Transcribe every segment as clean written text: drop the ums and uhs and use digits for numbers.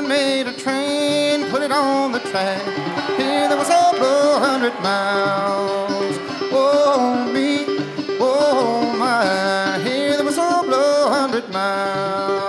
ribbon made a train, put it on the track. Here there was a blow 100 miles. Oh, me, oh, my. Here there was a blow 100 miles.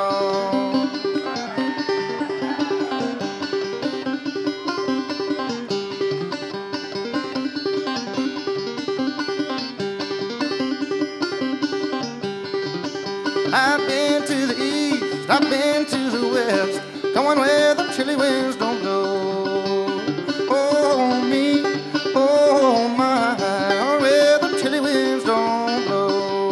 I've been to the east, I've been to the west, going where the chilly winds don't blow. Oh, me, oh, my, oh, where the chilly winds don't blow.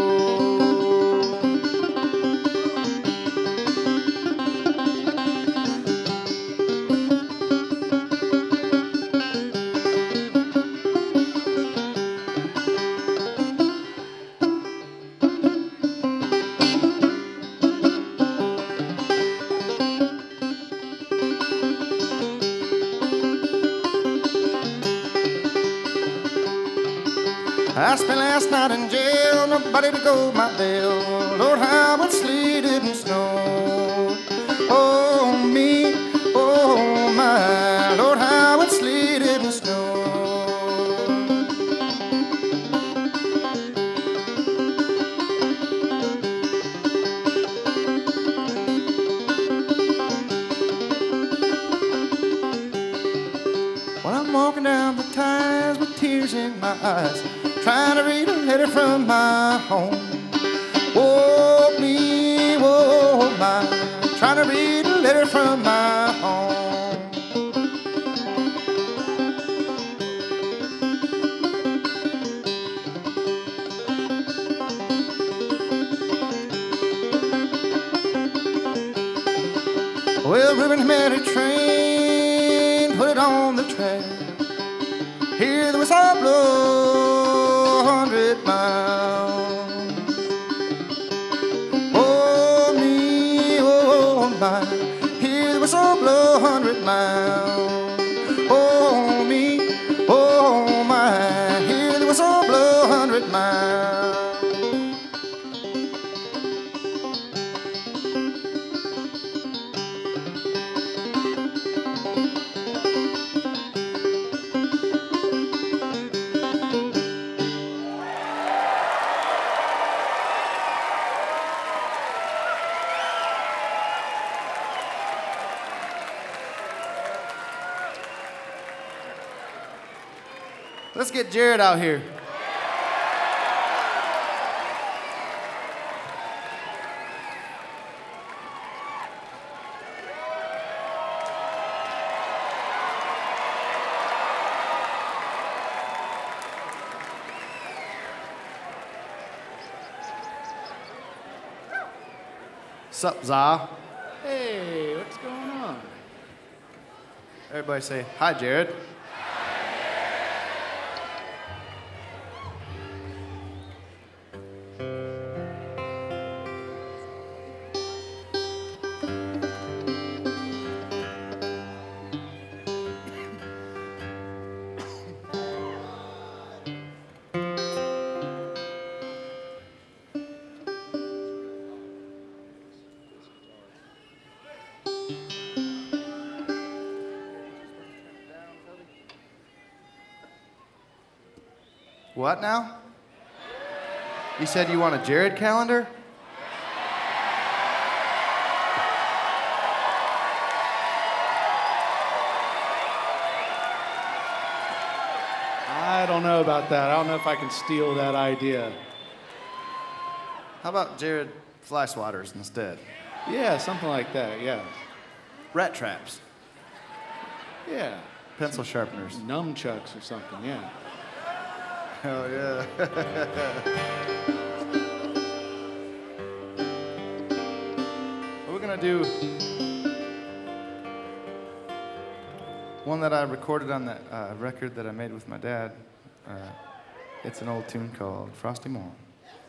I spent last night in jail, nobody to go my bail. Lord, how it sleeted and snowed. Oh, me, oh, my. Lord, how it sleeted and snowed. Well, I'm walking down the ties with tears in my eyes, trying to read a letter from my home. Oh, me, oh, my, trying to read a letter from my home. Well, ribbon made a train, put it on the track. Here there was a blow 100 miles. Oh, me, oh, my. Here there was a blow 100 miles. Oh, me, oh, my. Here there was a blow 100 miles. Let's get Jared out here. Sup, Za? Hey, what's going on? Everybody say, hi, Jared. What now? You said you want a Jared calendar? I don't know about that. I don't know if I can steal that idea. How about Jared fly swatters instead? Yeah, something like that, yeah. Rat traps, Yeah. pencil sharpeners. Nunchucks or something, yeah. Hell yeah. We're gonna do one that I recorded on that record that I made with my dad. It's an old tune called Frosty Morn.